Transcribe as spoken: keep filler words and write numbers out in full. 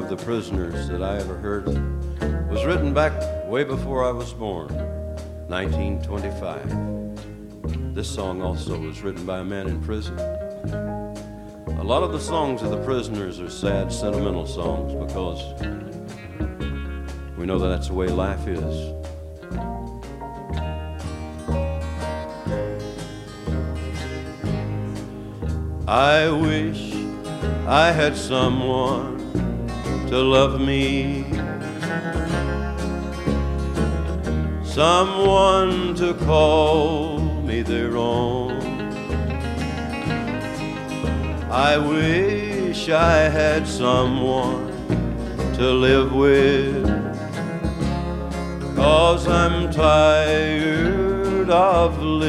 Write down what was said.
of the Prisoners that I ever heard was written back way before I was born, nineteen twenty-five. This song also was written by a man in prison. A lot of the songs of the Prisoners are sad, sentimental songs because we know that that's the way life is. I wish I had someone to love me, someone to call me their own. I wish I had someone to live with, 'cause I'm tired of living